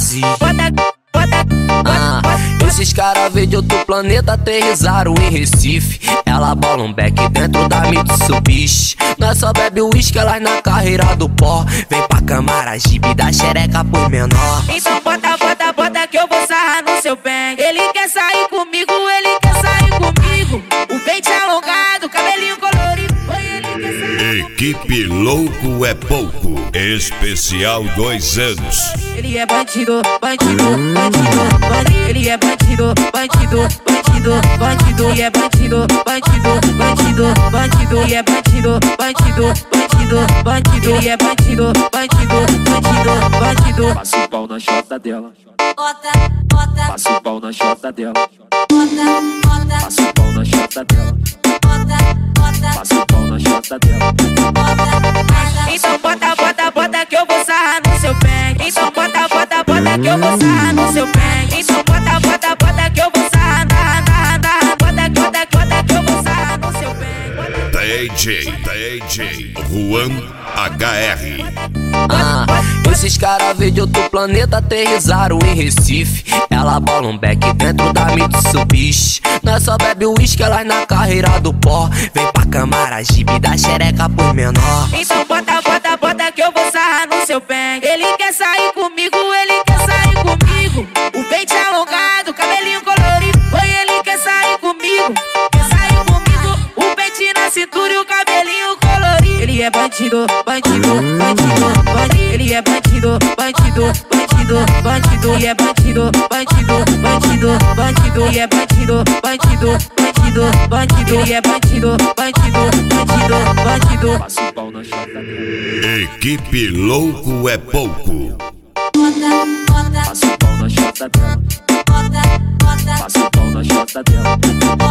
base. Esses caras veio de outro planeta, aterrizaram em Recife. Ela bola um back dentro da Mitsubishi. Nós só bebe uísque, elas na carreira do pó. Vem pra Camaragibe, dá xereca por menor. Então bota que eu vou sarrar no seu bang. Ele quer sair comigo, ele quer sair comigo. O peito alongado, cabelinho colorido. Equipe Louco é Pouco, especial 2 anos. Ele é bandido, bandido, bandido, bandido. Ele é bandido, bandido, bandido, bandido. Ele é bandido, bandido, bandido, bandido. Ele é bandido, bandido, bandido, bandido. Ele é bandido, bandido, bandido, bandido. Passa o pau na chota dela. Passa o pau na chota dela. Passa o pau na chota dela. Passa o pau na chota dela. Então bota que eu vou sarrar no seu bang. Então bota que eu vou sarrar no seu bang. Então bota que eu vou sarrar bota que eu vou sarrar no seu bang. DJ Juan HR. Esses caras veio de outro planeta, aterrizaram em Recife. Ela bola um back dentro da Mitsubishi. Nós só bebe uísque, elas na carreira do pó. Vem pra Camaragibe, dá xereca por menor. Então bota que eu vou sarrar no seu bang. Ele quer sair comigo, ele quer sair comigo. O peito alongado, cabelinho colorido. Oi, ele quer sair comigo, quer sair comigo. O peito na cintura e o cabelinho colorido. Ele é bandido, bandido, bandido, bandido. Ele é bandido, bandido, bandido, bandido. Ele é bandido, bandido, bandido, bandido. Ele é bandido, bandido, bandido, bandido. Ele é bandido, bandido, bandido, bandido. Passa o pau na chota dela. Equipe Louco é Pouco. Passa o pau na chota dela. Passa o pau na chota dela.